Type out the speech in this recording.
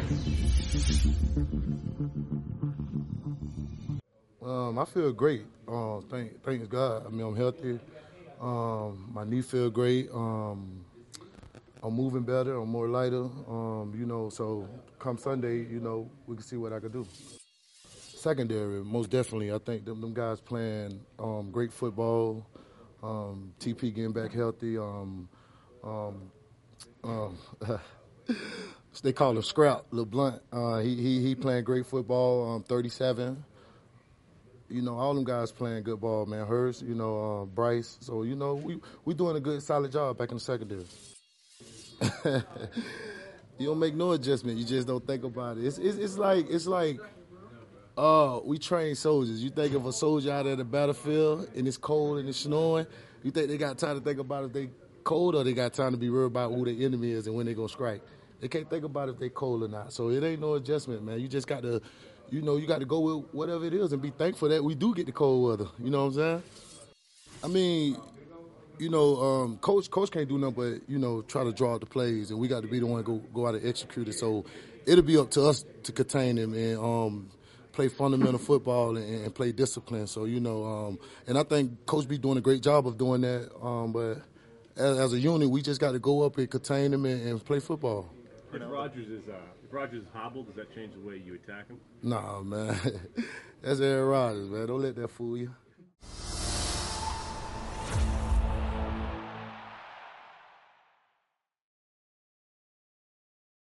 I feel great. Thanks God. I mean, I'm healthy. My knee feel great. I'm moving better. I'm more lighter. So come Sunday, we can see what I can do. Secondary, most definitely. I think them guys playing great football. TP getting back healthy. Um, they call him Scrap, LeBlunt. He playing great football. 37. All them guys playing good ball, man. Hurst, Bryce. So, we doing a good, solid job back in the secondary. You don't make no adjustment. You just don't think about it. It's like we train soldiers. You think of a soldier out at the battlefield and it's cold and it's snowing. You think they got time to think about if they cold or they got time to be worried about who the enemy is and when they gonna strike. They can't think about if they cold or not. So it ain't no adjustment, man. You just got to, you got to go with whatever it is and be thankful that we do get the cold weather. You know what I'm saying? I mean, coach can't do nothing but try to draw out the plays, and we got to be the one to go out and execute it. So it'll be up to us to contain them and play fundamental football and play discipline. So and I think Coach B doing a great job of doing that. But as a unit, we just got to go up and contain them and play football. If Rodgers is hobbled, does that change the way you attack him? Nah, man. That's Aaron Rodgers, man. Don't let that fool you.